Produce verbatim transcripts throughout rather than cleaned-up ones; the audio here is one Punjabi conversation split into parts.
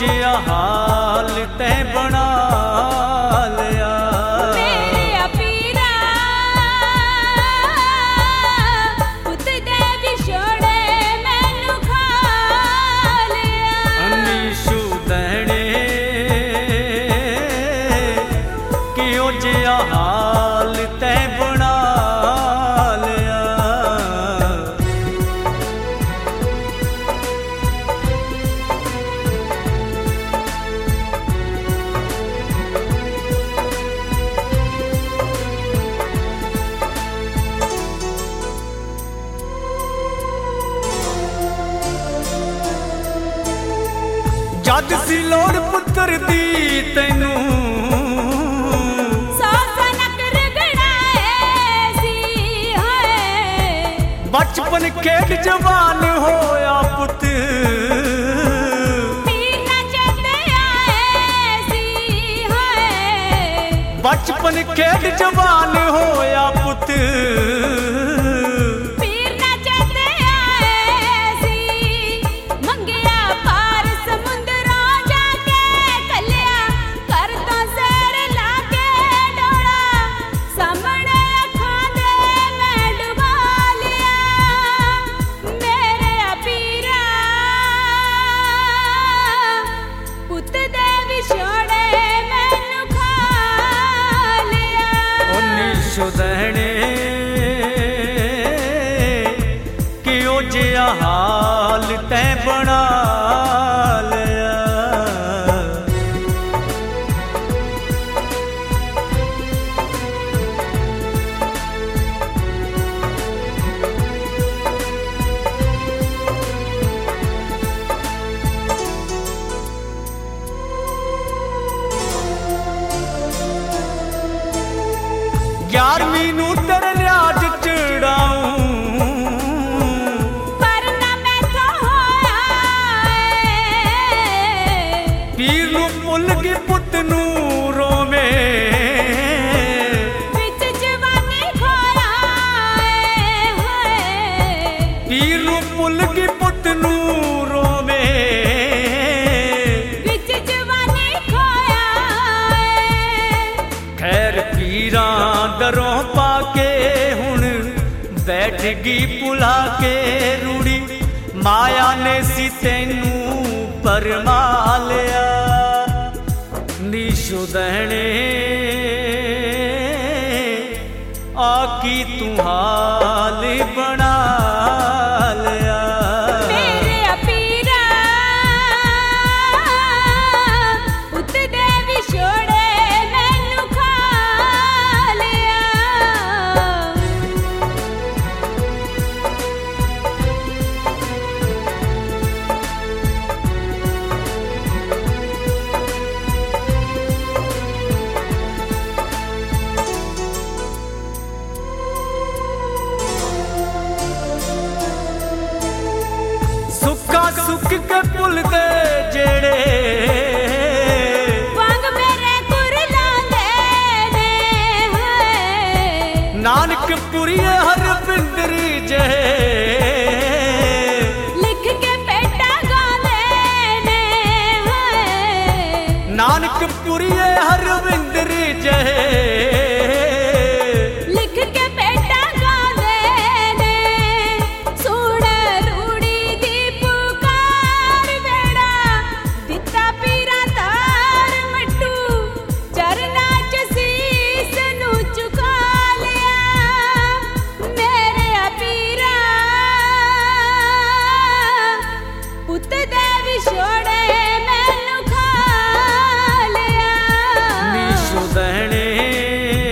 ਜਿਹਾ ਹਾਲ ਤੈਂ ਬਣਾ ਲਿਆ। ਮੇਰੇ ਪੀਰਾ ਪੁੱਤ ਦੇ ਵਿਛੋੜੇ ਮੈਨੂੰ ਖਾ ਲਿਆ। ਨੀ ਸੁਦੈਣੇ ਕਿਉਂ ਜਿਹਾ ਹਾਲ ਤੈਂ ਬਣਾ ਲਿਆ। ਜਦ ਸੀ ਲੋੜ ਪੁੱਤਰ ਦੀ ਤੈਨੂੰ ਬਚਪਨ ਖੇਡ ਜਵਾਨ ਹੋਇਆ ਪੁੱਤ ਪੀਰ ਨਾ ਚੇਤੇ ਆਏ ਸੀ ਹਾਏ। ਬਚਪਨ ਖੇਡ ਜਵਾਨ ਹੋਇਆ ਪੁੱਤ ਪੀਰ ਨਾ ਚੇਤੇ ਆਏ ਸੀ। ਮੰਗਿਆ ਪਾਰ ਸਮੁੰਦਰੋਂ ਜਾ ਕੇ ਕੱਲਿਆ ਕਰ ਤੋਂ ਸਿਰ ਲਾ ਕੇ ਡੋਲਾ ਸਾਹਮਣੇ ਅੱਖਾਂ ਦੇ ਮੈਂ ਡੁਬਾ ਲਿਆ। ਮੇਰੇ ਪੀਰਾ ਪੁੱਤ ਦੇ ਵਿਛੋੜੇ ਮੈਨੂੰ ਖਾ ਲਿਆ। ਉਹ ਨੀ ਸੁਦੈਣੇ ਕਿਉਂ ਜਿਹਾ ਹਾਲ ਤੈਂ ਬਣਾ ਲਿਆ। ਗਿਆਰਵੀਂ ਨੂੰ ਤੇਰੇ ਲਿਆਜ ਚੜਾਉਂ ਪਰ ਨਾ ਮੈਥੋਂ ਹੋਇਆ ਏ। ਪੀਰ ਨੂੰ ਭੁੱਲ ਗਈ ਪੁੱਤ ਨੂੰ ਰੋਵੇਂ ਵਿੱਚ ਜਵਾਨੀ ਖੋਇਆ ਏ ਹਾਏ। ਪੀਰ ਨੂੰ ਭੁੱਲ ਗਈ ਪੁੱਤ ਨੂੰ ਰੋਵੇਂ ਵਿੱਚ ਜਵਾਨੀ ਖੋਇਆ ਏ। ਖੈਰ ਪੀਰਾਂ ਦਰੋਂ ਪਾ ਕੇ ਹੁਣ ਬੈਠ ਗਈ ਭੁਲਾ ਕੇ ਰੂੜੀ ਮਾਇਆ ਨੇ ਸੀ ਤੈਨੂੰ ਪਰਮਾ ਲਿਆ। ਨੀ ਸੁਦੈਣੇ ਆ ਕੀ ਤੂੰ ਹਾਲ ਬਣਾ ਲਿਆ। ਮੇਰੇ ਪੀਰਾ ਪੁੱਤ ਦੇ ਵਿਛੋੜੇ ਮੈਨੂੰ ਖਾ ਲਿਆ। ਸੁੱਖਾ ਸੁੱਖ ਕੇ ਭੁੱਲਦੇ ਜਿਹੜੇ ਵਾਂਗ ਮੇਰੇ ਕੁਰਲਾਂਦੇ ਨੇ ਹਾਏ। ਨਾਨਕ ਪੁਰੀਏ ਹਰਵਿੰਦਰ ਜੈ ਲਿਖ ਕੇ ਭੇਟਾ ਗਾਉਂਦੇ ਨੇ ਹਾਏ। ਨਾਨਕ ਪੁਰੀਏ ਹਰਵਿੰਦਰ ਜੈ ਲਿਖ ਕੇ ਭੇਟਾ ਗਾਉਂਦੇ ਨੇ। ਸੁਣ ਰੂੜੀ ਦੀ ਪੁਕਾਰ ਵੇੜਾ ਦਿੱਤਾ ਪੀਰਾਂ ਤਾਰ ਮੱਟੂ ਚਰਨਾਂ ਚ ਸੀਸ ਨੂੰ ਝੁਕਾ ਲਿਆ। ਮੇਰੇ ਪੀਰਾ ਪੁੱਤ ਦੇ ਵਿਛੋੜੇ ਮੈਨੂੰ ਖਾ ਲਿਆ। ਨੀ ਸੁਦੈਣੇ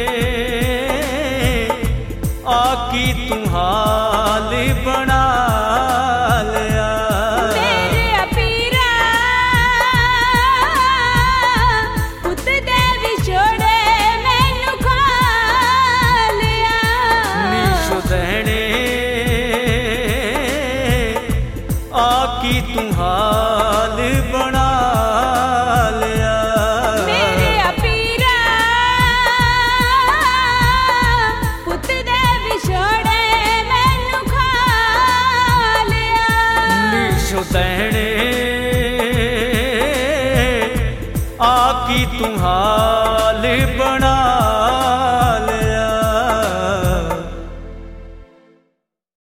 ਆ ਕੀ ਤੂੰ ਹਾਲ ਬਣਾ